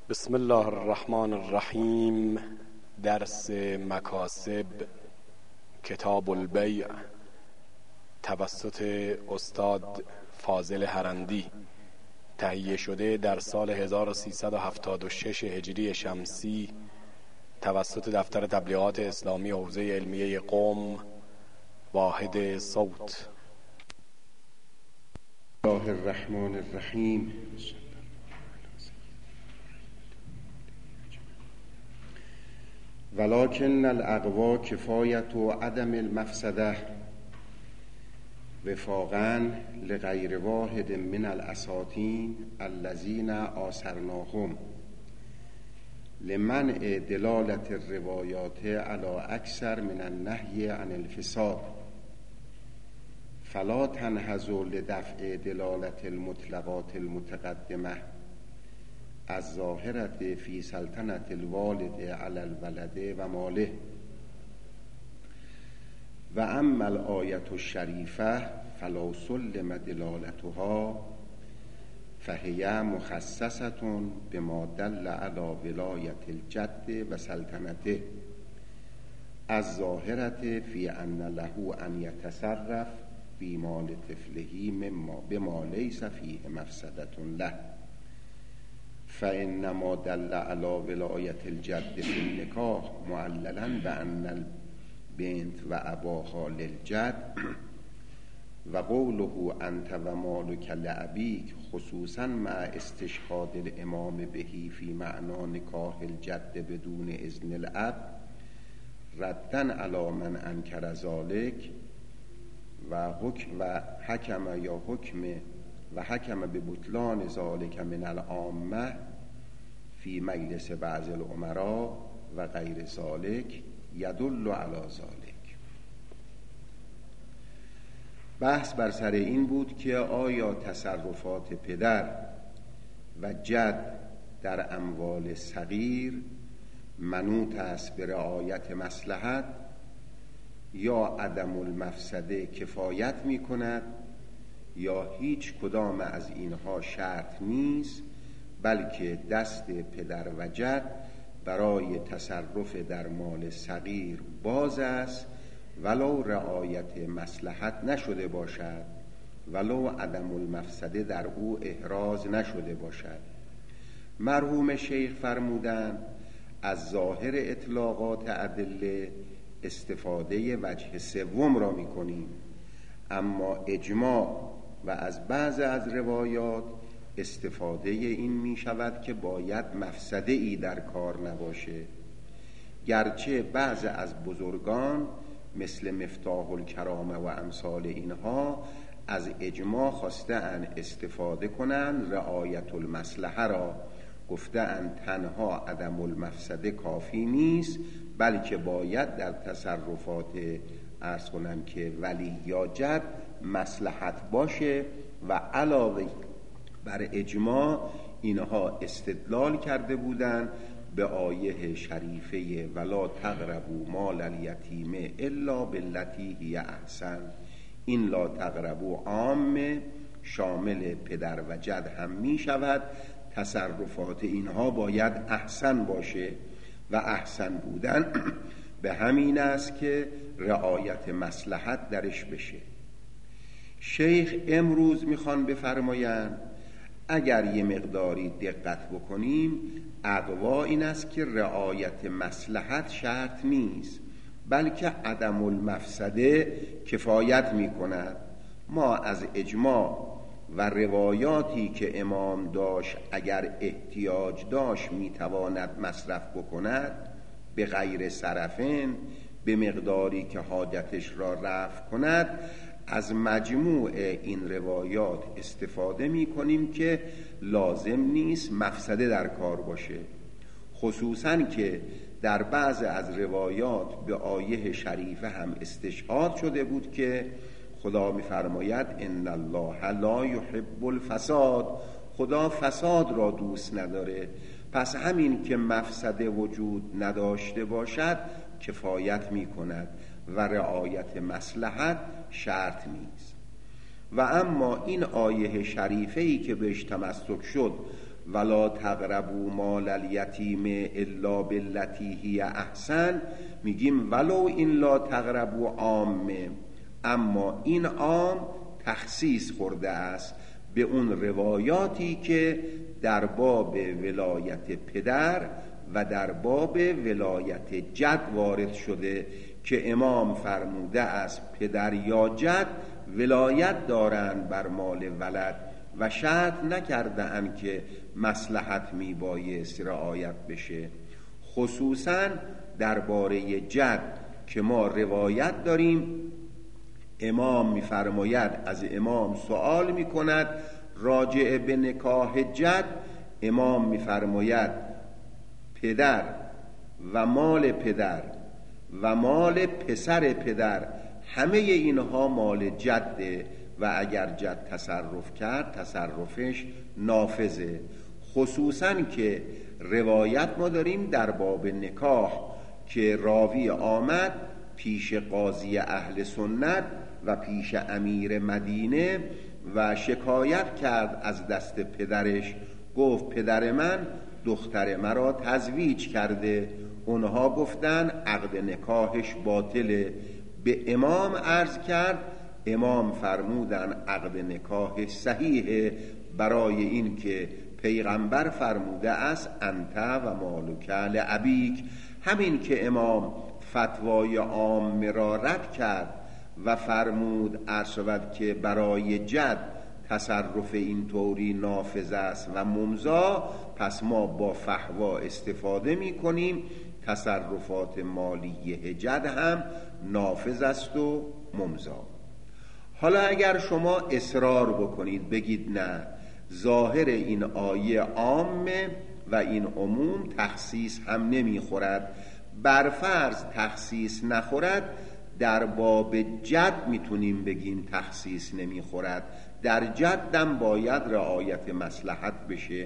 بسم الله الرحمن الرحیم. درس مکاسب، کتاب البیع، توسط استاد فاضل هرندی، تهیه شده در سال 1376 هجری شمسی توسط دفتر تبلیغات اسلامی حوزه علمیه قم، واحد صوت. الله الرحمن الرحیم. ولكن الاقوى کفایت و عدم المفسده وفاقا لغیر واحد من الاساطین الذین آثرناهم لمنع دلالت الروایات على اکثر من النهی عن الفساد فلا تنهض لدفع دلالت المطلقات المتقدمه الظاهرة فی سلطنت الوالد علی الولد و ماله. و اما الآیة الشریفه فلا سلم دلالتها فهی مخصصة بما دل علی ولایت الجد و سلطنته الظاهرة فی ان له ان یتصرف فی مال طفله بما لیس فیه مفسدة له فإنما دل على ولایت الجد في النکاح معللا بأن البنت و اباها للجد و قوله انت و مالک لأبیک خصوصا مع استشهاد الامام بهی فی معنی نکاح الجد بدون اذن الاب ردن علی من انکر ذلک و حکم به بطلان ذالک من العامه فی مجلس بعض الامراء و غیر ذالک یدل علی ذالک. بحث بر سر این بود که آیا تصرفات پدر و جد در اموال صغیر منوط است به رعایت مصلحت یا عدم المفسده کفایت می کند یا هیچ کدام از اینها شرط نیست، بلکه دست پدر و جد برای تصرف در مال صغیر باز است ولو رعایت مصلحت نشده باشد، ولو عدم المفسده در او احراز نشده باشد. مرحوم شیخ فرمودند از ظاهر اطلاقات ادله استفاده وجه سوم را می کنیم، اما اجماع و از بعض از روایات استفاده این می شود که باید مفسده ای در کار نباشه، گرچه بعض از بزرگان مثل مفتاح الکرامه و امثال اینها از اجماع خواستند استفاده کنند رعایت المصلحه را، گفتند تنها عدم المفسده کافی نیست، بلکه باید در تصرفات عرض کنم که ولی یا جد مصلحت باشه و علاوه بر اجماع اینها استدلال کرده بودند به آیه شریفه ولا تقربوا مال الیتیم الا باللتی هی احسن. این لا تقربوا عام شامل پدر و جد هم می شود، تصرفات اینها باید احسن باشه و احسن بودن به همین است که رعایت مصلحت درش بشه. شیخ امروز میخوان بفرمایند اگر یه مقداری دقت بکنیم اقوا این است که رعایت مصلحت شرط نیست، بلکه عدم المفسده کفایت میکند. ما از اجماع و روایاتی که امام داشت اگر احتیاج داشت میتواند مصرف بکند به غیر صرفین به مقداری که حاجتش را رفع کند، از مجموع این روایات استفاده می کنیم که لازم نیست مفسده در کار باشه، خصوصا که در بعض از روایات به آیه شریفه هم استشهاد شده بود که خدا می فرماید ان الله لا یحب الفساد، خدا فساد را دوست نداره. پس همین که مفسده وجود نداشته باشد کفایت می کند و رعایت مصلحت شرط نیست. و اما این آیه شریفه‌ای که بهش تمسک شد ولا تقربوا مال الیتیم الا باللتی هی احسن، میگیم ولو این لا تقربوا عامه، اما این عام تخصیص خورده است به اون روایاتی که در باب ولایت پدر و در باب ولایت جد وارد شده که امام فرموده است پدر یا جد ولایت دارند بر مال ولد و شرط نکرده اند که مصلحت میبایست رعایت بشه. خصوصا درباره جد که ما روایت داریم امام میفرماید، از امام سوال میکند راجع به نکاح جد، امام میفرماید پدر و مال پدر و مال پسر پدر همه اینها مال جده و اگر جد تصرف کرد تصرفش نافذه. خصوصا که روایت ما داریم در باب نکاح که راوی آمد پیش قاضی اهل سنت و پیش امیر مدینه و شکایت کرد از دست پدرش، گفت پدر من دختر مرا تزویج کرده. اونها گفتن عقد نکاحش باطله. به امام عرض کرد، امام فرمودن عقد نکاحش صحیحه، برای این که پیغمبر فرموده است انت و مالک لابیک. همین که امام فتوای عام را رد کرد و فرمود عرض شود که برای جد تصرف این طوری نافذ است و ممضا، پس ما با فحوا استفاده می کنیم، تصرفات مالی جد هم نافذ است و ممضا. حالا اگر شما اصرار بکنید بگید نه ظاهر این آیه عامه و این عموم تخصیص هم نمیخورد، برفرض تخصیص نخورد در باب جد میتونیم بگیم تخصیص نمیخورد، در جدم باید رعایت مصلحت بشه.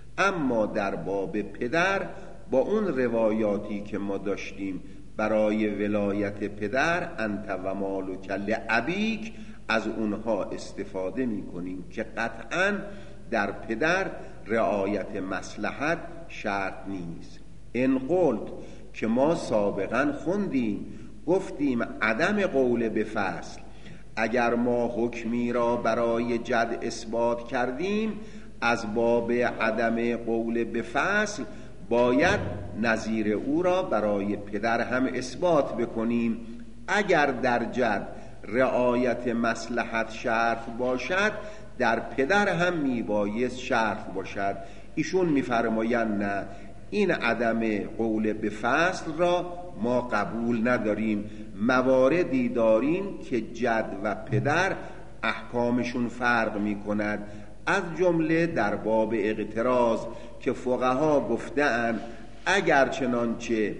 اما در باب پدر با اون روایاتی که ما داشتیم برای ولایت پدر انت و مالک لابیک از اونها استفاده میکنیم که قطعاً در پدر رعایت مصلحت شرط نیست. ان قلت که ما سابقا خوندیم گفتیم عدم قول به فصل، اگر ما حکمی را برای جد اثبات کردیم از باب عدم قول به فصل باید نظیر او را برای پدر هم اثبات بکنیم. اگر در جد رعایت مصلحت شرط باشد در پدر هم میبایست شرط باشد. ایشون میفرمایند نه، این عدم قول به فصل را ما قبول نداریم، مواردی داریم که جد و پدر احکامشون فرق میکند، از جمله در باب اقتراض که فقها گفتند اگر چنانچه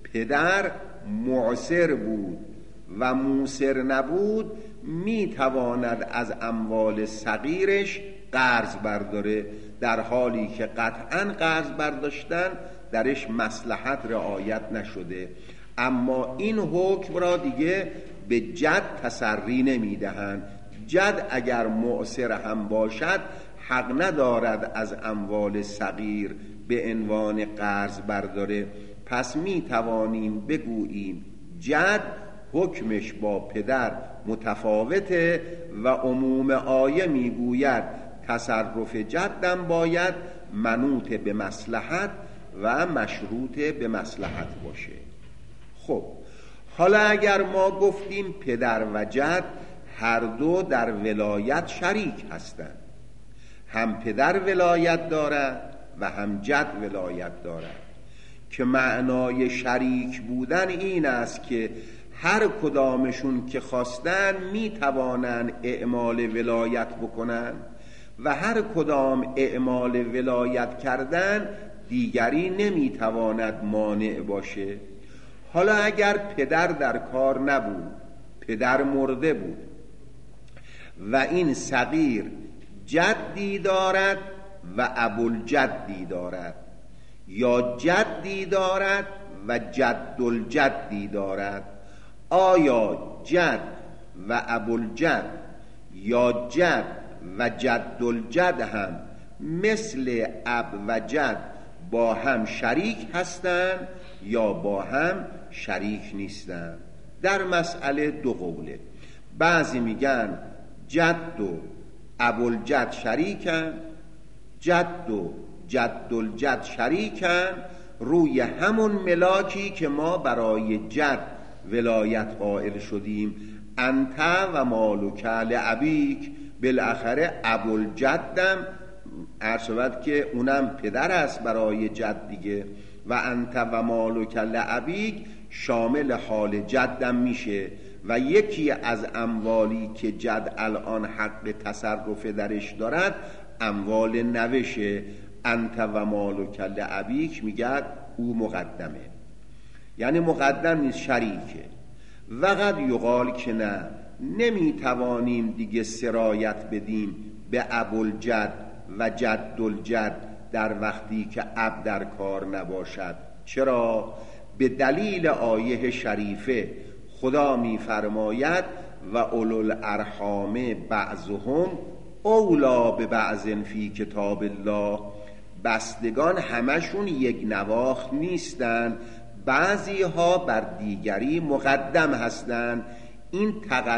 پدر معسر بود و موسر نبود میتواند از اموال صغیرش قرض برداره، در حالی که قطعاً قرض برداشتن درش مصلحت رعایت نشده. اما این حکم را دیگه به جد تسری نمیدهند. جد اگر معسر هم باشد حق ندارد از اموال صغیر به عنوان قرض برداره. پس می توانیم بگوییم جد حکمش با پدر متفاوته و عموم آیه میگوید تصرف جدم باید منوط به مصلحت و مشروط به مصلحت باشه. خب حالا اگر ما گفتیم پدر و جد هر دو در ولایت شریک هستند، هم پدر ولایت دارد و هم جد ولایت دارد، که معنای شریک بودن این است که هر کدامشون که خواستن می توانند اعمال ولایت بکنن و هر کدام اعمال ولایت کردن دیگری نمی تواند مانع باشه. حالا اگر پدر در کار نبود، پدر مرده بود و این صغیر جدی دارد و ابوالجدی دارد، یا جدی دارد و جدالجدی دارد، آیا جد و ابوالجد یا جد و جدالجد هم مثل اب و جد با هم شریک هستند یا با هم شریک نیستند. در مسئله دو قوله. بعضی میگن جد و ابوالجد شریکن، جد و جدالجد شریکن روی همون ملاکی که ما برای جد ولایت قائل شدیم. انت و مالک لابیک، بالاخره ابوالجدم عرض شود که اونم پدر است برای جد دیگه، و انت و مالک لابیک شامل حال جدم میشه و یکی از اموالی که جد الان حق تصرف درش دارد اموال نوشه. انت و مالک لابیک میگه او مقدمه، یعنی مقدم نیست، شریکه. و قد یقال که نه، نمیتوانیم دیگه سرایت بدیم به ابوالجد و جدالجد در وقتی که اب در کار نباشد. چرا؟ به دلیل آیه شریفه خدا میفرماید و اولوالارحام بعضهم اولی به بعض فی کتاب الله. بستگان همشون یک نواخت نیستن، بعضی ها بر دیگری مقدم هستند. این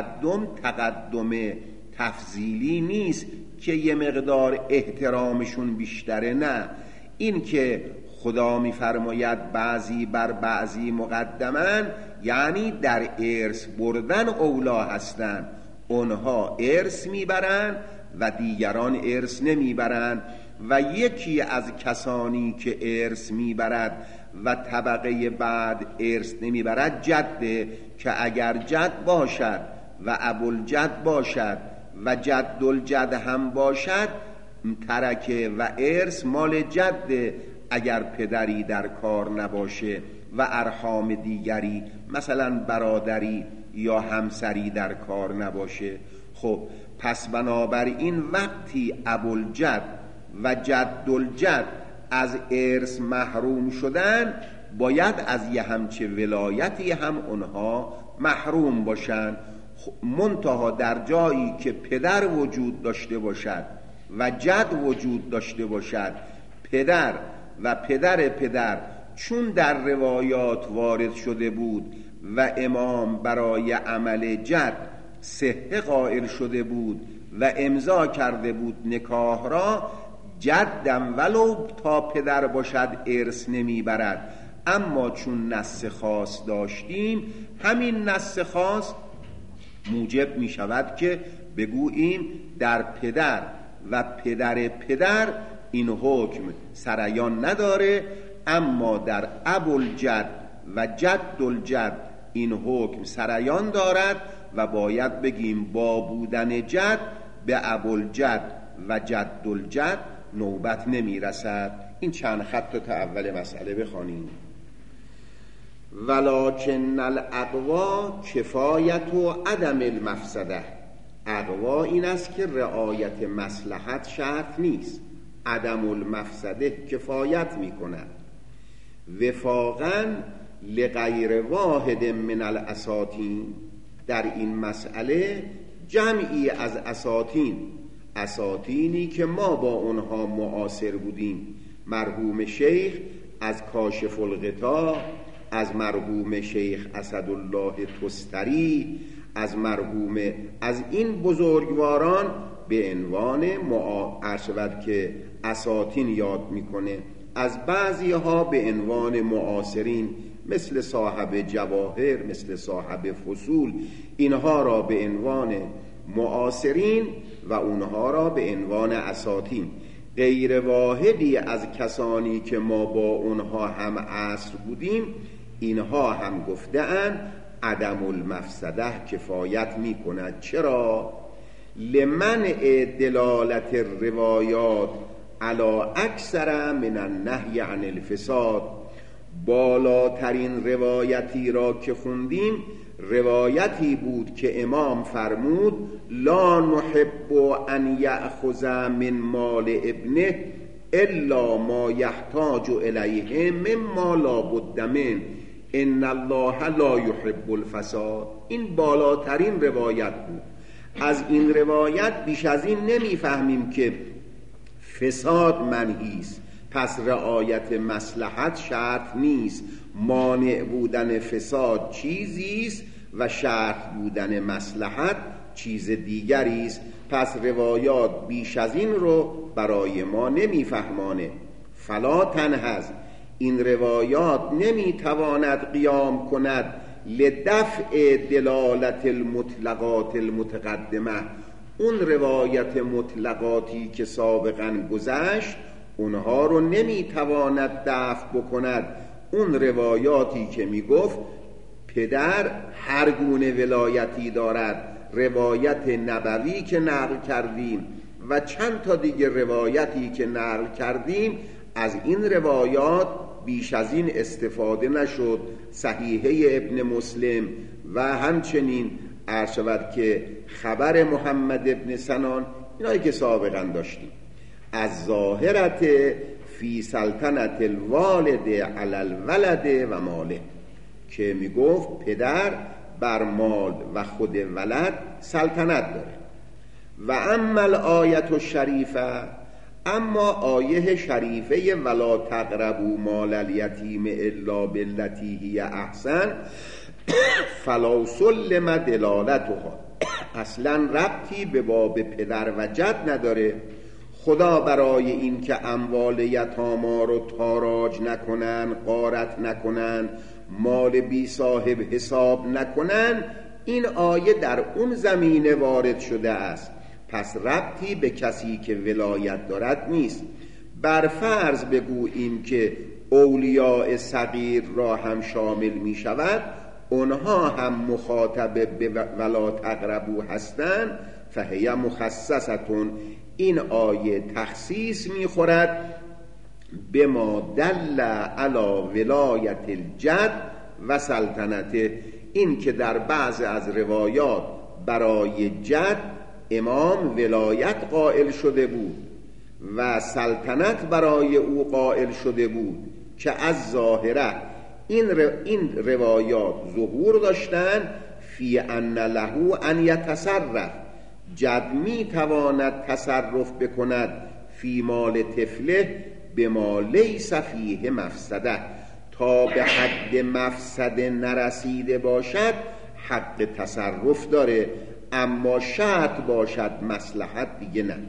تقدم تفضیلی نیست که یه مقدار احترامشون بیشتره، نه، این که خدا میفرماید بعضی بر بعضی مقدمن یعنی در ارث بردن اولا هستند. اونها ارث میبرن و دیگران ارث نمیبرن. و یکی از کسانی که ارث میبرد و طبقه بعد ارث نمیبرد جده، که اگر جد باشد و ابوالجد باشد و جدالجد هم باشد ترکه و ارث مال جده اگر پدری در کار نباشه و ارحام دیگری مثلا برادری یا همسری در کار نباشه. خب پس بنابراین وقتی ابوالجد و جدالجد از ارث محروم شدن باید از یه همچه ولایتی هم اونها محروم باشن. منتها در جایی که پدر وجود داشته باشد و جد وجود داشته باشد، پدر و پدر چون در روایات وارد شده بود و امام برای عمل جد صحه قائل شده بود و امضا کرده بود نکاح را، جدم ولو تا پدر باشد ارث نمیبرد. اما چون نص خاص داشتیم، همین نص خاص موجب می شود که بگوییم در پدر و پدر این حکم سریان نداره، اما در ابوالجد و جدالجد این حکم سریان دارد و باید بگیم با بودن جد به ابوالجد و جدالجد نوبت نمی رسد. این چند خط تا اول مسئله بخوانیم. ولکن الاقوا کفایت و عدم المفسده. اقوا این است که رعایت مصلحت شرط نیست، عدم المفسده کفایت می کند. وفاقا لغیر واحد من الاساطین. در این مسئله جمعی از اساطینی که ما با اونها معاصر بودیم، مرحوم شیخ از کاشف الغطا، از مرحوم شیخ اسدالله تستری، از این بزرگواران به عنوان عرشبت که اساطین یاد میکنه، از بعضی ها به عنوان معاصرین مثل صاحب جواهر، مثل صاحب فصول، اینها را به عنوان معاصرین و اونها را به عنوان اساطین. غیر واحدی از کسانی که ما با اونها هم عصر بودیم، اینها هم گفته‌اند عدم المفسده کفایت می کند. چرا؟ لمنع دلالت الروایات علی اکثر من النهی عن الفساد. بالاترین روایتی را که خوندیم روایتی بود که امام فرمود لا نحب ان یأخذ من مال ابنه الا ما یحتاج الیه مما لا بد من ان الله لا یحب الفساد. این بالاترین روایت بود. از این روایت بیش از این نمیفهمیم که فساد منهی است، پس رعایت مصلحت شرط نیست. مانع بودن فساد چیزی است و شرط بودن مصلحت چیز دیگری است. پس روایات بیش از این رو برای ما نمیفهمانه. فلا تنهز، این روایات نمیتواند قیام کند لدفع دلالت المطلقات المتقدمه. اون روایت مطلقاتی که سابقا گذشت اونها رو نمیتواند دفع بکند. اون روایاتی که میگفت پدر هر گونه ولایتی دارد، روایت نبوی که نقل کردیم و چند تا دیگه روایتی که نقل کردیم، از این روایات بیش از این استفاده نشد. صحیحه ابن مسلم و همچنین عرض شود که خبر محمد ابن سنان، اینایی که سابقا داشتیم، از ظاهرت فی سلطنت الوالد علی الولد و ماله، که میگفت پدر بر مال و خود ولد سلطنت داره. و اما الآیت الشریفه، اما آیه شریفه ولا تقربوا مال الیتیم الا بالتی هی احسن فلا سلم دلالتها، اصلا ربطی به باب پدر و جد نداره. خدا برای این که اموال یتاما رو تاراج نکنن، غارت نکنن، مال بی صاحب حساب نکنن، این آیه در اون زمینه وارد شده است. پس ربطی به کسی که ولایت دارد نیست. بر فرض بگوییم که اولیاء صغیر را هم شامل می شود، اونها هم مخاطب به ولا تقربو هستند، فهی مخصصتون، این آیه تخصیص می خورد به ما دل علی ولایت الجد و سلطنته. این که در بعض از روایات برای جد امام ولایت قائل شده بود و سلطنت برای او قائل شده بود، که از ظاهره این روایات ظهور داشتن فی ان له ان یتصرف، جد می تواند تصرف بکند فی مال طفله به ما لیس فیه مفسده، تا به حد مفسده نرسیده باشد حق تصرف داره، اما شرط باشد مصلحت دیگه نه.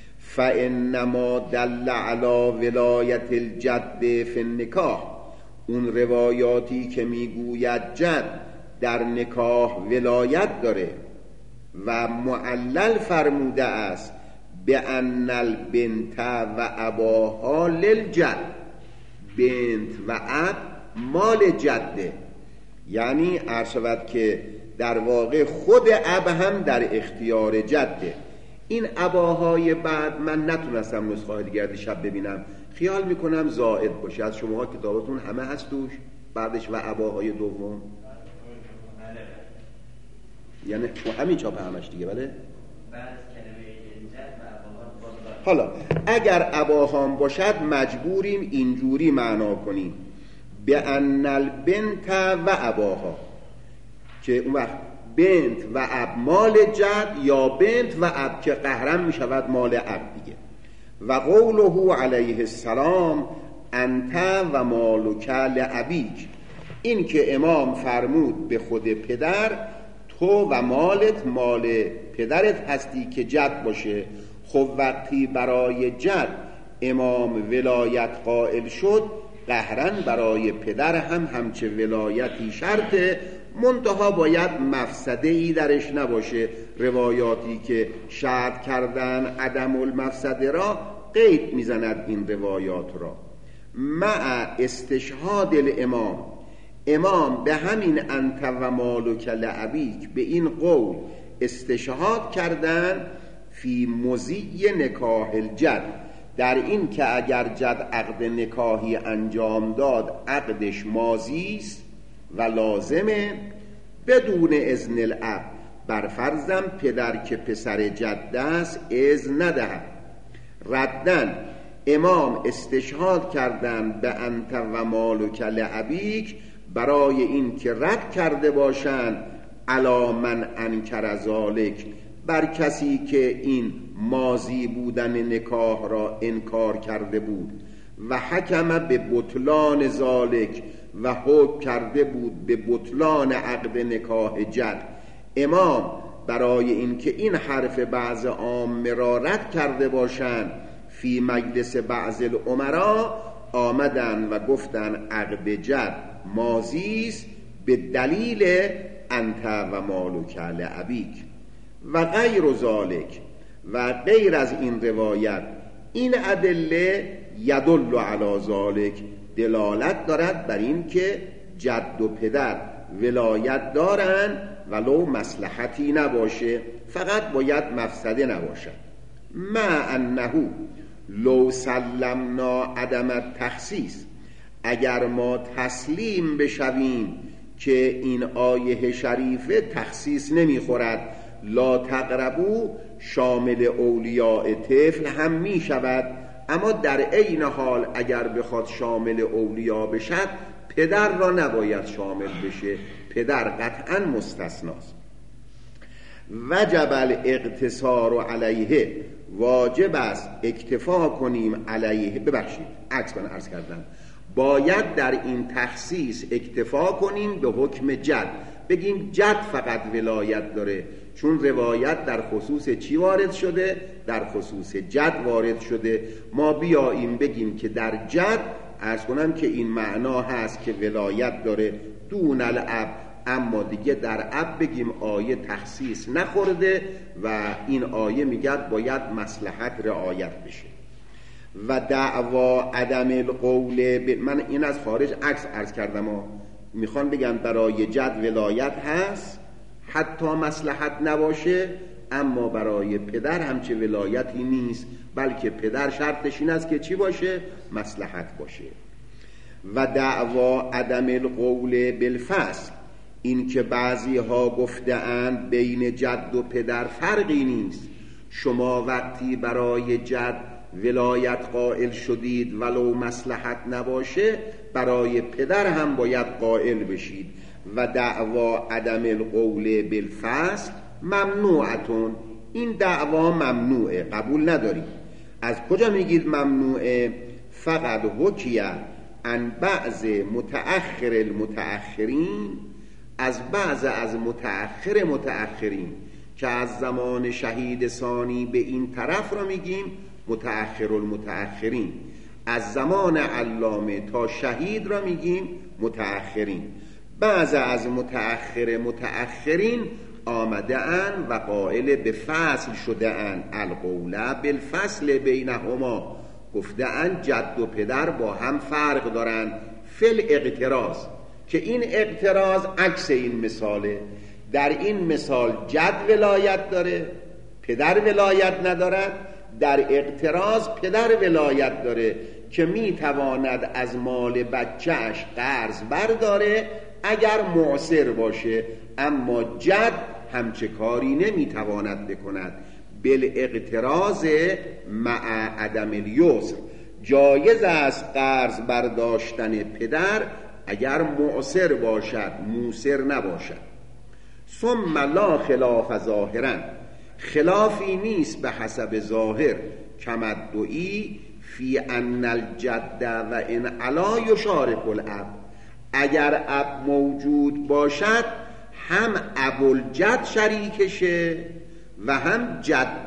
فانما دل علی ولایت الجد فی النکاح، اون روایاتی که میگوید جد در نکاح ولایت داره و معلل فرموده است به ان البنت و اباها للجد، بنت و اب مال جده، یعنی عرض شود که در واقع خود اب هم در اختیار جده. این اباهای بعد من نتونستم نسخه دیگر دیشب ببینم، خیال میکنم زائد باشه. از شماها کتابتون همه هست توش بعدش و اباهای دوم، یعنی همین چاپ همش دیگه، بله؟ حالا اگر اباهام باشد مجبوریم اینجوری معنا کنیم به ان البنت و اباها، که اون وقت بنت و اب مال جد، یا بنت و اب که قهرم می شود مال اب دیگه. و قوله علیه السلام انت و مالک لابیک، این که امام فرمود به خود پدر تو و مالت مال پدرت هستی که جد باشه. خب وقتی برای جد امام ولایت قائل شد، قهرن برای پدر هم همچه ولایتی شرطه، منتها باید مفسده‌ای درش نباشه. روایاتی که شرط کردن عدم المفسده را قید میزند این روایات را. مع استشهاد الامام، امام به همین انت و مالک لابیک به این قول استشهاد کردن فی مضی نکاح الجد، در این که اگر جد عقد نکاحی انجام داد عقدش ماضی است و لازمه بدون اذن الاب، بر فرضم پدر که پسر جد است اذن ندهد. ردن امام استشهاد کردن به انت و مالک لابیک برای این که رد کرده باشند علی من انکر ذالک، بر کسی که این ماضی بودن نکاح را انکار کرده بود و حکم به بطلان ذالک و حکم کرده بود به بطلان عقد نکاح جد. امام برای اینکه این حرف بعض عامه را رد کرده باشند فی مجلس بعض الامرا آمدن و گفتن عقد جد ماضی است به دلیل انت و مالک لابیک و غیر ذالک و غیر از این روایت. این ادله یدل علی ذالک دلالت دارد بر این که جد و پدر ولایت دارن ولو مصلحتی نباشه، فقط باید مفسده نباشد. مع انه لو سلمنا عدم التخصیص، اگر ما تسلیم بشویم که این آیه شریفه تخصیص نمیخورد، لا تقربو شامل اولیاء طفل هم می شود، اما در عین حال اگر بخواد شامل اولیاء بشد پدر را نباید شامل بشه، پدر قطعا مستثناست. وجب الاقتصار علیه، واجب است اکتفا کنیم علیه، عرض کردم باید در این تخصیص اکتفا کنیم به حکم جد، بگیم جد فقط ولایت داره، چون روایت در خصوص چی وارد شده؟ در خصوص جد وارد شده. ما بیاییم بگیم که در جد عرض کنم که این معنا هست که ولایت داره دون الاب، اما دیگه در اب بگیم آیه تخصیص نخورده و این آیه میگه باید مصلحت رعایت بشه. و دعوا عدم القول من این از خارج عکس عرض کردم و میخوان بگن برای جد ولایت هست حتی مصلحت نباشه، اما برای پدر همچه ولایتی نیست، بلکه پدر شرطش این است که چی باشه؟ مصلحت باشه. و دعوا عدم القول بالفصل، این که بعضی ها گفته اند بین جد و پدر فرقی نیست، شما وقتی برای جد ولایت قائل شدید ولو مصلحت نباشه برای پدر هم باید قائل بشید. و دعوا عدم القول بالفصل ممنوعتون، این دعوا ممنوعه، قبول نداریم. از کجا میگید ممنوعه؟ فقط حکیه عن بعض متأخر المتأخرین، از بعض از متأخرین که از زمان شهید ثانی به این طرف را میگیم متأخر المتأخرین، از زمان علامه تا شهید را میگیم متأخرین. بعض از متأخرین آمده اند و قائل به فصل شده اند، القول بالفصل بینهما، گفته اند جد و پدر با هم فرق دارند فل اقتراض، که این اقتراض عکس این مثاله. در این مثال جد ولایت داره پدر ولایت ندارد، در اقتراض پدر ولایت داره که میتواند از مال بچهش قرض برداره اگر معسر باشه، اما جد همچه کاری نمیتواند بکند. بالاقتراض مع عدم الیسر، جایز است قرض برداشتن پدر اگر معسر باشد موسر نباشد. ثم لا خلاف ظاهرا، خلافی نیست به حسب ظاهر، کمدعی فی ان الجد و ان علا یشارک الاب، اگر اب موجود باشد هم ابوالجد شریکشه و هم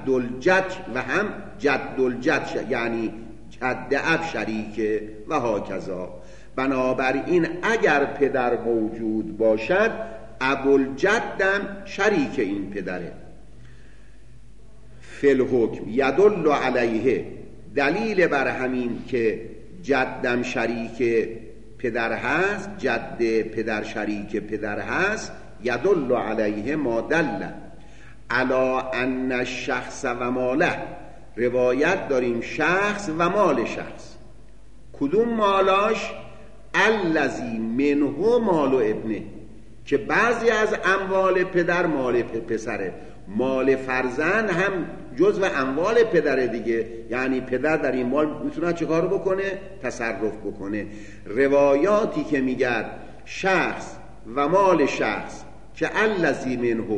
جدالجد یعنی جد اب شریکه و هاکذا. بنابراین اگر پدر موجود باشد ابوالجدم شریک این پدره. فی الحکم یدل علیه، دلیل بر همین که جدم شریک پدر هست، جد پدر شریک پدر هست، یدل علیه ما دل علی ان الشخص و ماله، روایت داریم شخص و مال شخص. کدوم مالاش؟ الذی منه مال ابنه، که بعضی از اموال پدر مال پسره، مال فرزند هم جزو اموال پدره دیگه، یعنی پدر در این مال میتونه چه کار بکنه؟ تصرف بکنه. روایاتی که میگن شخص و مال شخص که الذی منه،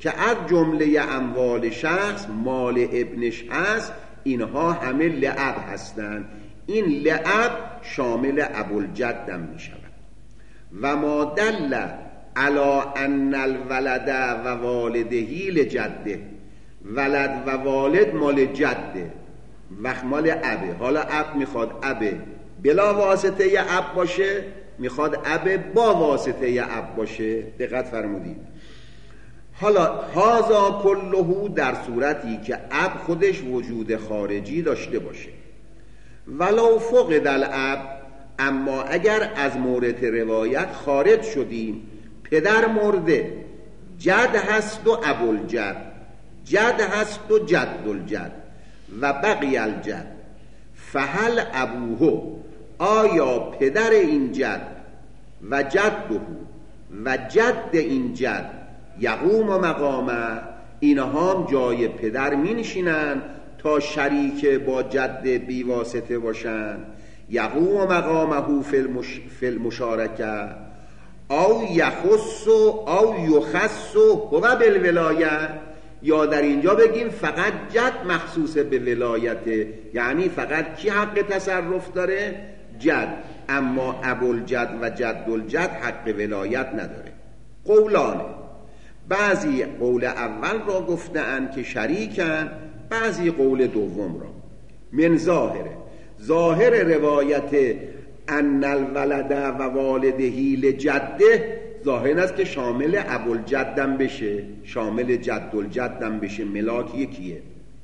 که از جمله اموال شخص مال ابنش هست، اینها همه لعب هستند. این لعب شامل ابوالجد هم می شود. و ما دل علی ان الولد و والدهی لجده، ولد و والد مال جده و مال ابه. حالا اب میخواد ابه بلا واسطه اب باشه، میخواد ابه با واسطه اب باشه. دقت فرمودید. حالا هازا کلهو در صورتی که اب خودش وجود خارجی داشته باشه. ولو فقد الاب، اما اگر از مورد روایت خارج شدیم، پدر مرده، جد هست و ابوالجد، جد هست و جد الجد و بقی الجد، فهل ابوه، آیا پدر این جد و جده و جد این جد یقوم مقامه، اینها هم جای پدر می نشینن تا شریک با جد بیواسطه باشن. یقوم مقامه فی المشارکه او یخص او یخص هو بالولایه، یا در اینجا بگیم فقط جد مخصوص به ولایته، یعنی فقط کی حق تصرف داره؟ جد، اما ابوالجد و جد الجد حق ولایت نداره. قولانه، بعضی قول اول را گفتند که شریکن، بعضی قول دوم را. من ظاهر روایت ان الولد و والدهی لجده، ظاهر است که شامل ابوالجدم بشه، شامل جد الجدم بشه، ملاک یکیه.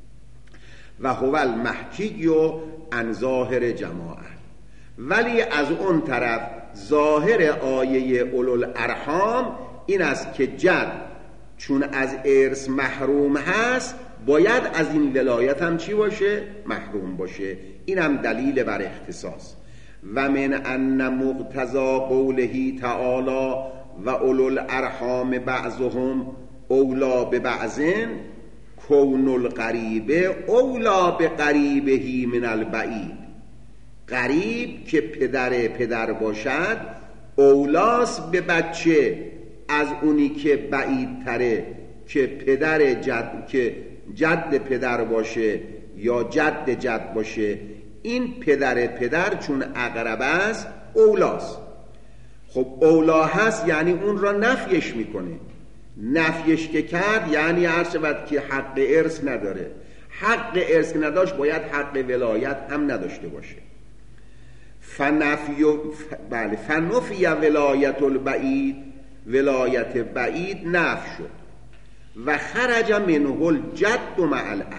و هو المحکی و عن ظاهر جماعه. ولی از اون طرف ظاهر آیه اولوالارحام این است که جد چون از ارث محروم هست، باید از این ولایت هم چی باشه؟ محروم باشه. این هم دلیل بر اختصاص. و من ان مقتضا قوله تعالی و اولوالارحام بعضهم اولا ببعضن کون القریب اولا بقریبه من البعید. قریب که پدر باشد اولاس به بچه از اونی که بعید تره که پدر جد، که جد پدر باشه یا جد جد باشه. این پدر چون اقرب است اولاست. خب اولا هست یعنی اون را نفیش میکنه. نفیش که کرد یعنی هر شود که حق ارث نداره. حق ارث نداشت باید حق ولایت هم نداشته باشه. فنفی ولایت البعید، ولایت بعید نفی شد. و خرج منه الجد مع الاب،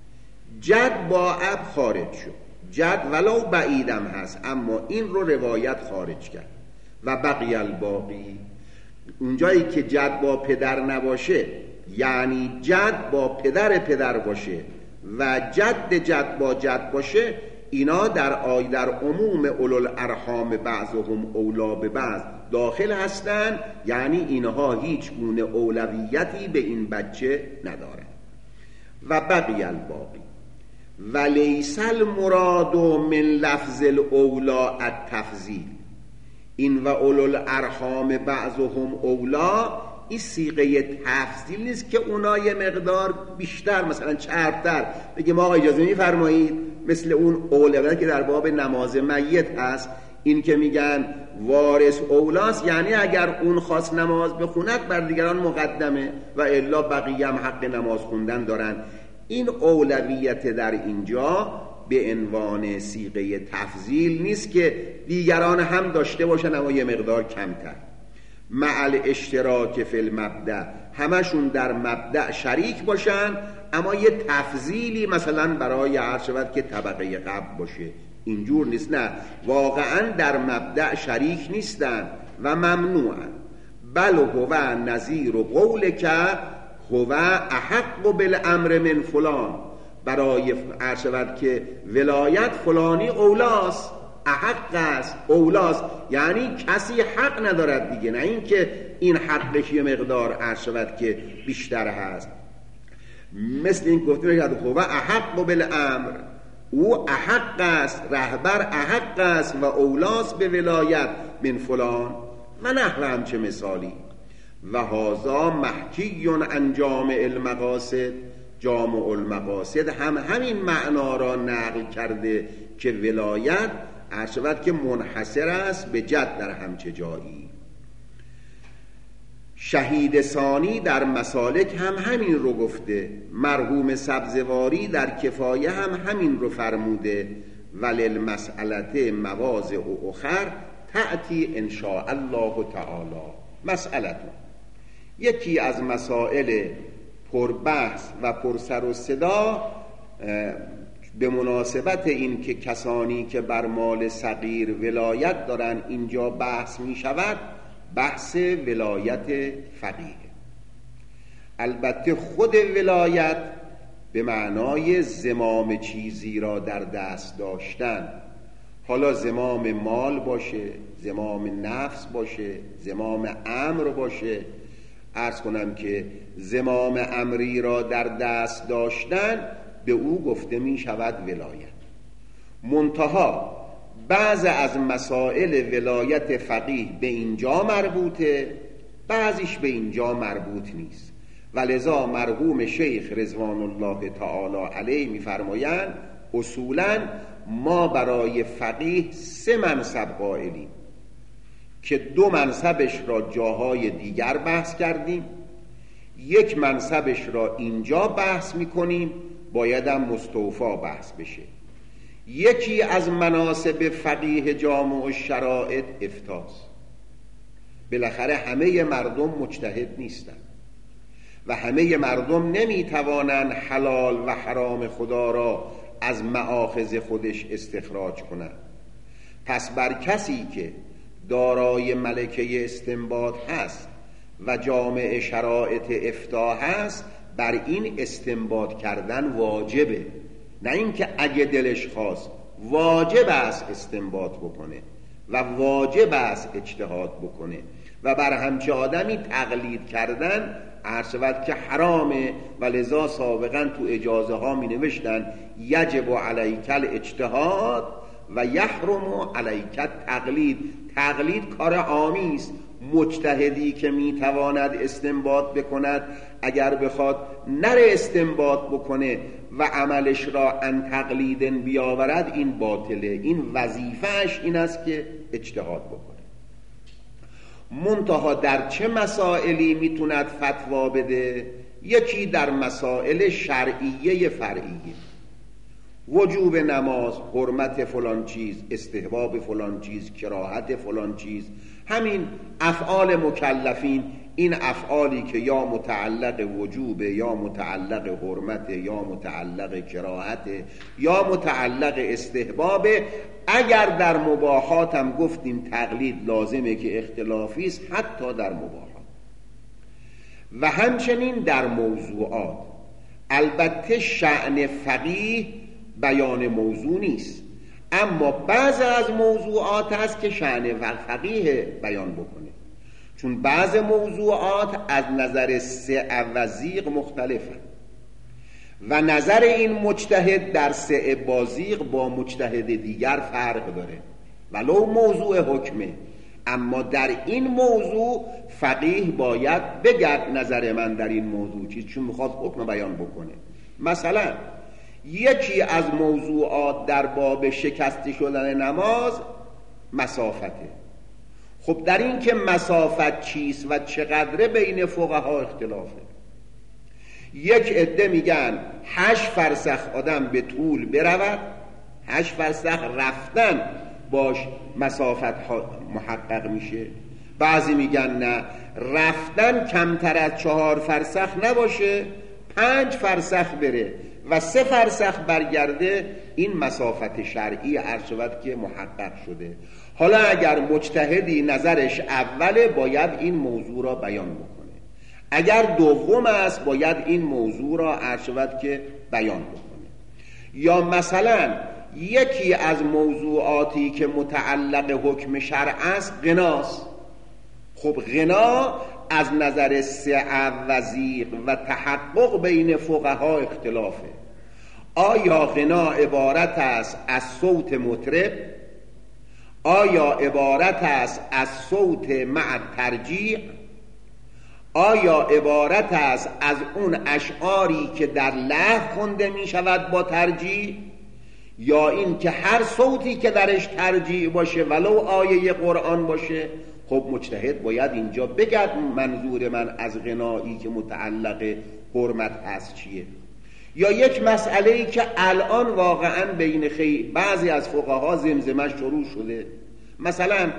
جد با اب خارج شد. جد ولو بعیدم هست اما این رو روایت خارج کرد. و بقی الباقی، اونجایی که جد با پدر نباشه یعنی جد با پدر باشه و جد با جد باشه، اینا در عموم اولوالارحام بعضهم اولا به بعض داخل هستند، یعنی اینها هیچ گونه اولویتی به این بچه ندارن. و بقی الباقی و لیس المراد من لفظ الاولا التفضیل. این و اولوالارحام بعضهم اولا، این صیغه تفضیل نیست که اونا یه مقدار بیشتر مثلا چربتر بگیم آقا اجازه میفرمایید، مثل اون اولویت که در باب نماز میت هست، این که میگن وارث اولاست، یعنی اگر اون خواست نماز بخوند بر دیگران مقدمه و الا بقیه هم حق نماز خوندن دارن. این اولویت در اینجا به عنوان صیغه تفضیل نیست که دیگران هم داشته باشن اما یه مقدار کمتر. مع الاشتراک فی المبدأ، همشون در مبدأ شریک باشن اما یه تفضیلی مثلا برای عرض شود که طبقه قبل باشه. اینجور نیست، نه، واقعا در مبدأ شریک نیستن و ممنوعن. بل هو نظیر و قول که هو احق بالامر من فلان، برای عرض شود که ولایت فلانی اولاست، احق است، اولاست، یعنی کسی حق ندارد دیگه، نه این که این حقش یه مقدار عرض شود که بیشتر هست. مثل این گفته میشه هو احق بالامر، او احق است، رهبر احق است و اولاست به ولایت من فلان و نحو همچه مثالی. و هذا محکی عن جامع المقاصد. جامع المقاصد هم همین معنا را نقل کرده که ولایت عرشبت که منحصر است به جد در همچه جایی. شهید ثانی در مسالک هم همین رو گفته. مرحوم سبزواری در کفایه هم همین رو فرموده. وللمسئلة مواضع اخر تأتی ان شاء الله تعالی. مسئلتون، یکی از مسائل پربحث و پرسر و صدا به مناسبت این که کسانی که بر مال صغیر ولایت دارن اینجا بحث می شود، بحث ولایت فقیه. البته خود ولایت به معنای زمام چیزی را در دست داشتن، حالا زمام مال باشه، زمام نفس باشه، زمام امر باشه. عرض کنم که زمام امری را در دست داشتن به او گفته می شود ولایت. منتها بعض از مسائل ولایت فقیه به اینجا مربوطه، بعضیش به اینجا مربوط نیست. ولذا مرحوم شیخ رضوان الله تعالی علیه می‌فرمایند اصولاً ما برای فقیه 3 منصب قائلیم که 2 منصبش را جاهای دیگر بحث کردیم، 1 منصبش را اینجا بحث میکنیم، بایدم مستوفا بحث بشه. یکی از مناصب فقیه جامع الشرائط افتاست. بالاخره همه مردم مجتهد نیستند و همه مردم نمیتوانند حلال و حرام خدا را از مآخذ خودش استخراج کنند. پس بر کسی که دارای ملکه استنباط هست و جامع شرائط افتاء هست، بر این استنباط کردن واجبه، نه اینکه اگه دلش خواست، واجب است استنباط بکنه و واجب است اجتهاد بکنه و بر همچه آدمی تقلید کردن عرض شود که حرامه. و لذا سابقا تو اجازه ها می نوشتن یجب علیک الاجتهاد و یحرم علیک التقلید. تقلید کار عامی است. مجتهدی که می تواند استنباط بکند اگر بخواد نره استنباط بکنه و عملش را ان تقلیدن بیاورد، این باطله. این وظیفهش این است که اجتهاد بکنه. منتها در چه مسائلی میتوند فتوا بده؟ یکی در مسائل شرعیه فرعیه، وجوب نماز، حرمت فلان چیز، استحباب فلان چیز، کراهت فلان چیز. همین افعال مکلفین، این افعالی که یا متعلق وجوب یا متعلق حرمت یا متعلق کراهت یا متعلق استحباب، اگر در مباحات هم گفتیم تقلید لازمه که اختلافی است، حتی در مباحات و همچنین در موضوعات. البته شأن فقیه بیان موضوع نیست، اما بعض از موضوعات هست که شأن فقیه بیان بکنه، چون بعض موضوعات از نظر سعه و ضیق مختلفه و نظر این مجتهد در سعه با ضیق با مجتهد دیگر فرق داره، ولو موضوع حکمه. اما در این موضوع فقیه باید بگه نظر من در این موضوع چیز، چون میخواد حکم بیان بکنه. مثلا یکی از موضوعات در باب شکسته شدن نماز مسافته. خب در این که مسافت چیست و چقدره بین فقها اختلافه. یک عده میگن 8 فرسخ آدم به طول برود، 8 فرسخ رفتن باش مسافت محقق میشه. بعضی میگن نه، رفتن کمتر از 4 فرسخ نباشه، 5 فرسخ بره و 3 فرسخ برگرده، این مسافت شرعی عرض شود که محقق شده. حالا اگر مجتهدی نظرش اوله، باید این موضوع را بیان بکنه. اگر دوم است، باید این موضوع را عرض شود که بیان بکنه. یا مثلا یکی از موضوعاتی که متعلق حکم شرع است غناست. خب غنا از نظر سعه و ضیق و تحقق بین فقها اختلافه. آیا غنا عبارت است از صوت مطرب؟ آیا عبارت است از صوت مع ترجیع؟ آیا عبارت است از اون اشعاری که در لحن خونده می شود با ترجیع، یا این که هر صوتی که درش ترجیع باشه ولو آیه قرآن باشه؟ خب مجتهد باید اینجا بگد منظور من از غنایی که متعلق حرمت هست چیه. یا یک مسئله‌ای که الان واقعا بین بعضی از فقها زمزمه شروع شده، مثلا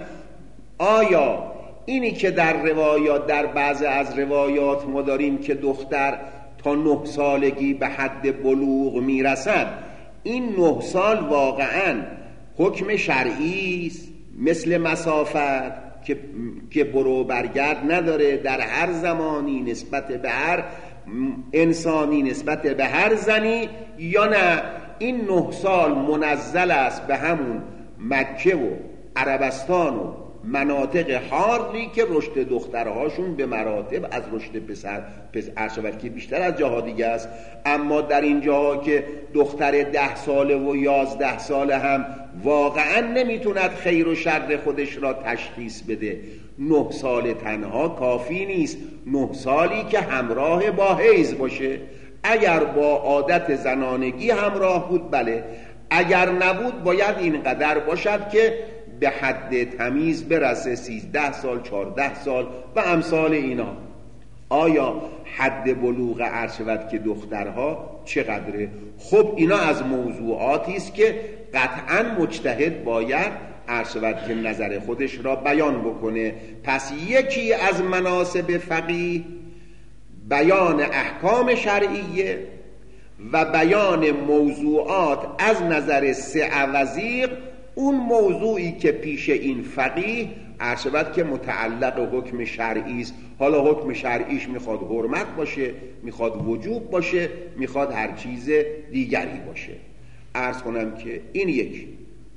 آیا اینی که در روایات، در بعضی از روایات ما داریم که دختر تا 9 سالگی به حد بلوغ میرسد، این 9 سال واقعا حکم شرعی است مثل مسافت که برو برگرد نداره در هر زمانی نسبت به هر انسانی، نسبت به هر زنی، یا نه این 9 سال منزل است به همون مکه و عربستان و مناطق حاری که رشد دخترهاشون به مراتب از رشد پسر شود که بیشتر از جاها دیگه است. اما در این جاها که دختر 10 ساله و 11 ساله هم واقعا نمیتوند خیر و شر خودش را تشخیص بده، 9 سال تنها کافی نیست، 9 سالی که همراه با حیض باشه. اگر با عادت زنانگی همراه بود بله، اگر نبود باید اینقدر باشد که به حد تمیز برسه، 13 سال 14 سال و امثال اینا. آیا حد بلوغ عرض شود که دخترها چقدره؟ خب اینا از موضوعاتی است که قطعا مجتهد باید عرض شود که نظر خودش را بیان بکنه. پس یکی از مناسب فقیه بیان احکام شرعیه و بیان موضوعات از نظر سعه و ضیق، اون موضوعی که پیش این فقیه عرض شود که متعلق حکم شرعی است. حالا حکم شرعیش میخواد حرمت باشه، میخواد وجوب باشه، میخواد هر چیز دیگری باشه. عرض کنم که این یکی.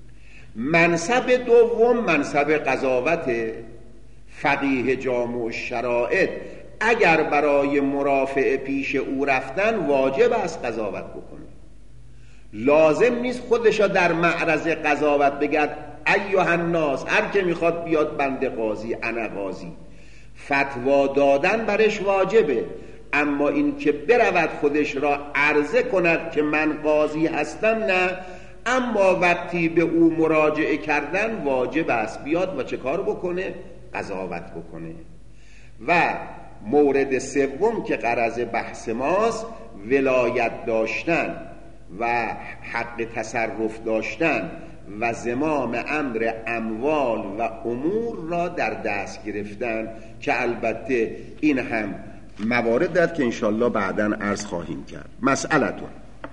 منصب دوم منصب قضاوت. فقیه جامع الشرائط اگر برای مرافعه پیش او رفتن واجب است قضاوت بکنه، لازم نیست خودشا در معرض قضاوت بگد ایها الناس، هر که میخواد بیاد بنده قاضی، انا قاضی. فتوا دادن برش واجبه، اما این که برود خودش را عرضه کند که من قاضی هستم نه. اما وقتی به او مراجعه کردن واجب است بیاد و چه کار بکنه؟ قضاوت بکنه. و مورد سوم که غرض بحث ماست ولایت داشتن و حق تصرف داشتن و زمام امر اموال و امور را در دست گرفتن، که البته این هم موارد دارد که انشالله بعداً عرض خواهیم کرد. مسئلتون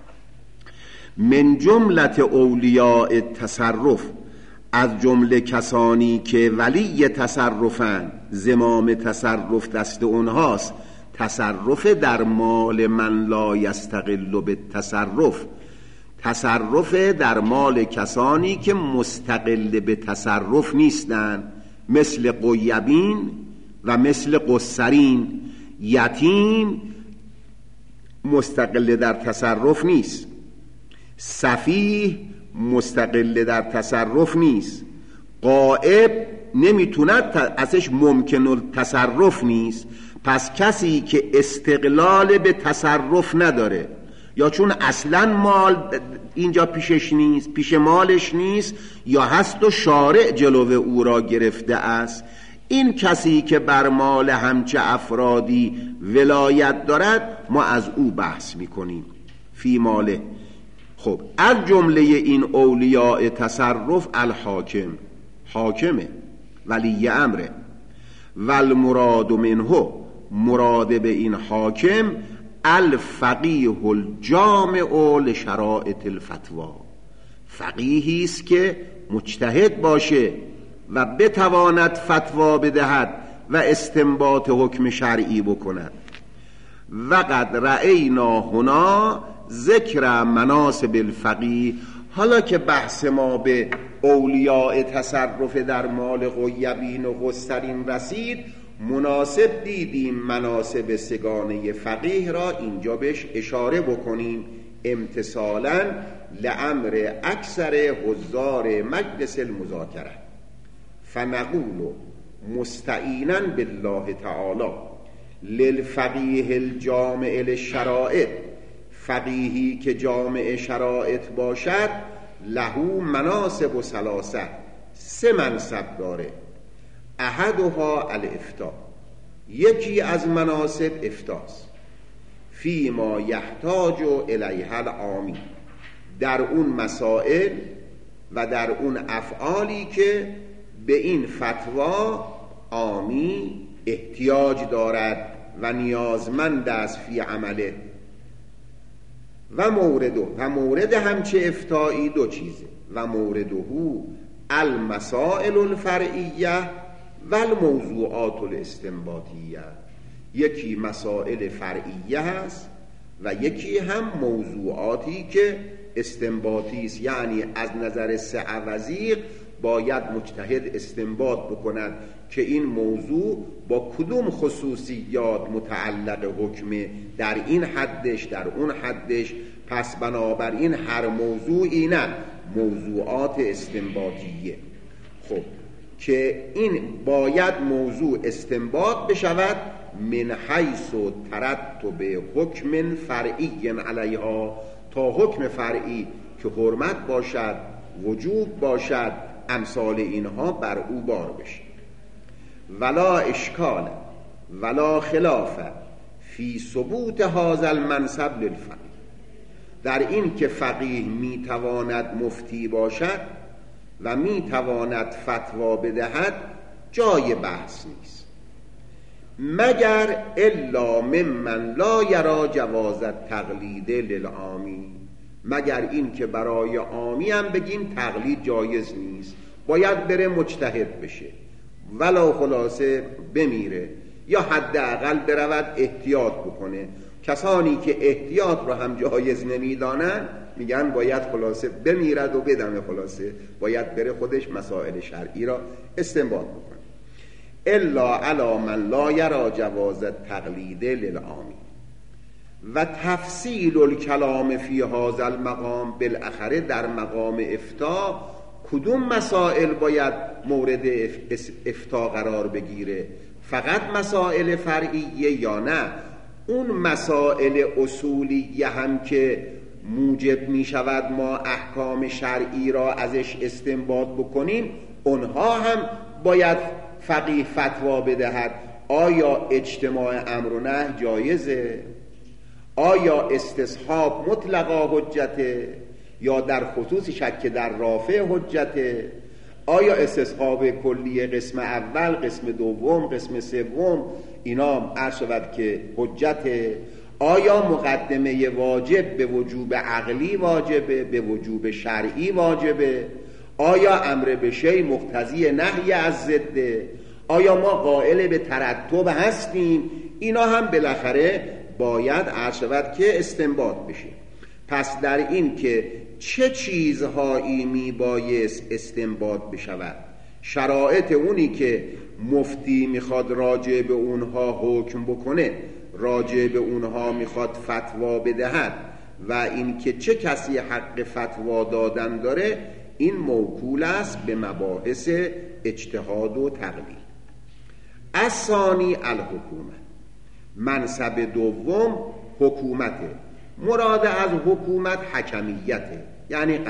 من جملت اولیاء تصرف، از جمله کسانی که ولی تصرفن، زمام تصرف دست اونهاست، تصرف در مال من لا یستقل بالتصرف، تصرف در مال کسانی که مستقل به تصرف نیستند، مثل قیبین و مثل قصرین. یتیم مستقل در تصرف نیست، سفیه مستقل در تصرف نیست، غائب نمیتوند ازش ممکن التصرف نیست. پس کسی که استقلال به تصرف نداره، یا چون اصلا مال اینجا پیشش نیست، پیش مالش نیست، یا هست و شارع جلو او را گرفته است، این کسی که بر مال همچه افرادی ولایت دارد ما از او بحث میکنیم فی ماله. خب از جمله این اولیاء تصرف الحاکم، حاکمه، ولی امره، والمراد منه، مراد به این حاکم الفقیه الجامع لشرائط الفتوا، فقیهی است که مجتهد باشه و بتواند فتوا بدهد و استنباط حکم شرعی بکند. وقد رأینا هنا ذکر مناسب الفقیه. حالا که بحث ما به اولیاء تصرف در مال غیبین و قصرین رسید، مناسب دیدیم مناسب سگانه فقیه را اینجا بهش اشاره بکنیم، امتثالا لامر اکثر حضار مجلس المذاکره. فنقول مستعینا بالله تعالی للفقیه الجامع للشرائط، فقیهی که جامع شرائط باشد، لهو مناسب و ثلاثه، 3 منصب داره. احدها الافتاء، یکی از مناسب افتاست. فی ما یحتاج الیها العامی، در اون مسائل و در اون افعالی که به این فتوا عامی احتیاج دارد و نیازمند است فی عمله. و مورد همچه افتایی 2 چیزه. و مورده المسائل الفرعیه و الموضوعات الاستنباطیه، یکی مسائل فرعیه هست و یکی هم موضوعاتی که استنباطی است، یعنی از نظر 3 وزیق باید مجتهد استنباط بکند که این موضوع با کدوم خصوصیات متعلق حکمه، در این حدش، در اون حدش. پس بنابراین هر موضوعی نه، موضوعات استنباطیه. خب که این باید موضوع استنباط بشود من حیث ترتب حکم فرعی علیها، تا حکم فرعی که حرمت باشد، وجوب باشد، امثال اینها بر او بار بشه. ولا اشکال ولا خلاف فی ثبوت هذا المنصب للفقیه، در این که فقیه میتواند مفتی باشد و میتواند فتوا بدهد جای بحث نیست، مگر الا ممن لا یرا جواز التقلید للعامی، مگر این که برای عامی هم بگیم تقلید جایز نیست، باید بره مجتهد بشه، ولو خلاصه بمیره یا حداقل برود احتیاط بکنه. کسانی که احتیاط رو هم جایز نمیدانن میگن باید خلاصه بمیرد و بدمه، خلاصه باید بره خودش مسائل شرعی را استنباط بکنه. الا علی من لا یرا جواز التقلید للعامی. و تفصیل الکلام فی هذا المقام، بالاخره در مقام افتاء کدوم مسائل باید مورد افتاء قرار بگیره؟ فقط مسائل فرعیه یا نه اون مسائل اصولیه هم که موجب می شود ما احکام شرعی را ازش استنباط بکنیم، اونها هم باید فقیه فتوا بدهد. آیا اجتماع امر و نهی جایزه؟ آیا استصحاب مطلقا حجته یا در خصوص شک در رافع حجته؟ آیا استصحاب کلیه قسم اول، قسم دوم، قسم سوم اینا عرض شود که حجته؟ آیا مقدمه واجب به وجوب عقلی واجبه، به وجوب شرعی واجبه؟ آیا امر به شیء مقتضی نهی از ضده؟ آیا ما قائل به ترتب هستیم؟ اینا هم بالاخره باید عرض شود که استنباط بشه. پس در این که چه چیزهایی می بایست استنباط بشود، شرایط اونی که مفتی میخواد راجع به اونها حکم بکنه، راجع به اونها میخواد فتوا بدهد، و این که چه کسی حق فتوا دادن داره، این موکول است به مباحث اجتهاد و تقلید. الثانی الحکومه، منصب دوم حکومته. مراد از حکومت حکمیته، یعنی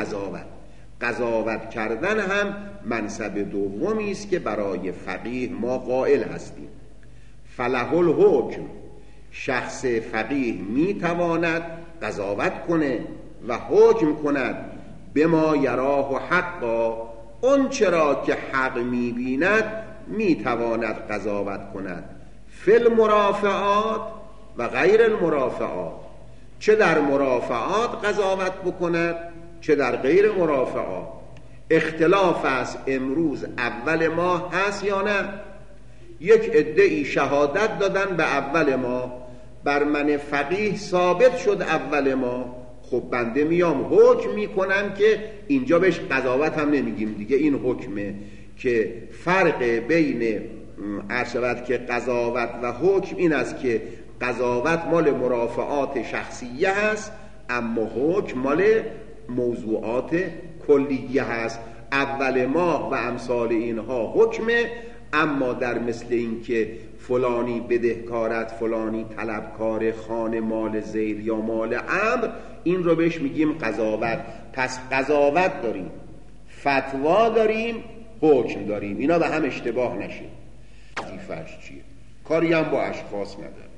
قضاوت کردن هم منصب دومی است که برای فقیه ما قائل هستیم. فله الحکم، شخص فقیه میتواند قضاوت کنه و حکم کند به ما یراه حقا، اون چرا که حق میبیند میتواند قضاوت کند. فی المرافعات و غیر المرافعات، چه در مرافعات قضاوت بکند چه در غیر مرافعات. اختلاف است امروز اول ماه هست یا نه؟ یک عده‌ای شهادت دادن به اول ماه، بر من فقیه ثابت شد اول ماه، خب بنده میام حکم میکنم که اینجا بهش قضاوت هم نمیگیم دیگه، این حکمه. که فرق بین عرشبت که قضاوت و حکم این است که قضاوت مال مرافعات شخصیه هست، اما حکم مال موضوعات کلیه هست. اول ماه و امثال اینها حکمه، اما در مثل این که فلانی بدهکارت، فلانی طلبکار، خان مال زید یا مال عمرو، این رو بهش میگیم قضاوت. پس قضاوت داریم، فتوا داریم، حکم داریم. اینا به هم اشتباه نشه. وظیفه‌اش چیه؟ کاری هم با اشخاص نداره.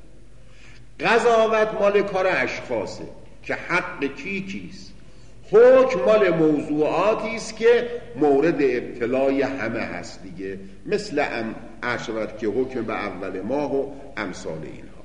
قضاوت مال کار اشخاصه که حق کیست. حکم مال موضوعاتی است که مورد ابتلای همه هست دیگه، مثل عرشبت که حکم به اول ماه و امثال اینها.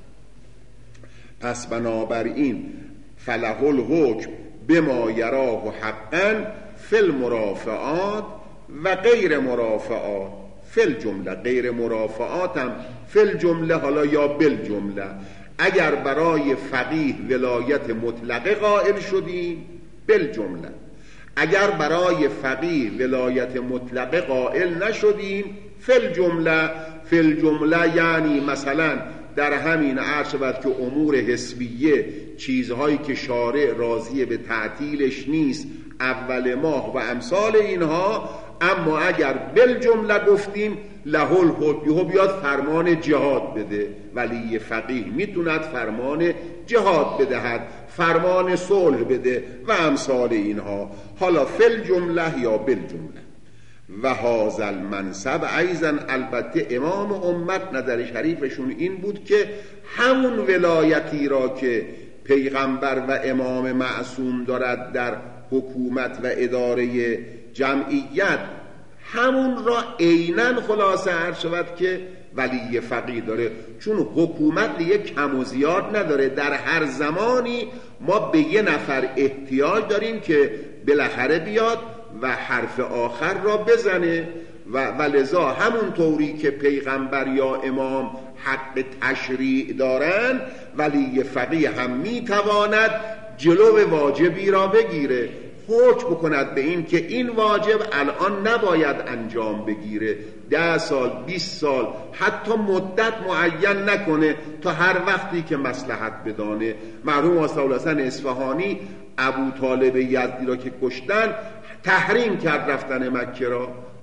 پس بنابراین فله الحکم بما یراه حقا فی المرافعات و غیر مرافعات فی الجمله. غیر مرافعات هم فی الجمله، حالا یا بالجمله. اگر برای فقیه ولایت مطلقه قائل شدیم بالجمله، اگر برای فقیه ولایت مطلقه قائل نشدیم فی الجمله. فی الجمله یعنی مثلا در همین عرض شود که امور حسبیه، چیزهایی که شارع راضی به تعطیلش نیست، اول ماه و امثال اینها. اما اگر بالجمله گفتیم له الحکم، بیاد فرمان جهاد بده. ولی فقیه میتوند فرمان جهاد بدهد، فرمان صلح بده و امثال اینها. حالا فی الجمله یا بالجمله. و هذا المنصب ایضا، البته امام امت نظر شریفشون این بود که همون ولایتی را که پیغمبر و امام معصوم دارد در حکومت و اداره جمعیت، همون را عیناً خلاصه عرض شود که ولی فقیه داره. چون حکومت دیگه کم و زیاد نداره، در هر زمانی ما به یه نفر احتیاج داریم که بالاخره بیاد و حرف آخر را بزنه. و لذا همون طوری که پیغمبر یا امام حق تشریع دارن، ولی فقیه هم میتواند جلو واجبی را بگیره، حکم بکند به این که این واجب الان نباید انجام بگیره، 10 سال 20 سال حتی مدت معین نکنه، تا هر وقتی که مصلحت بدانه. مرحوم آصف الحسن اصفهانی ابو طالب یزدی را که کشتن تحریم کرد رفتن مکه را.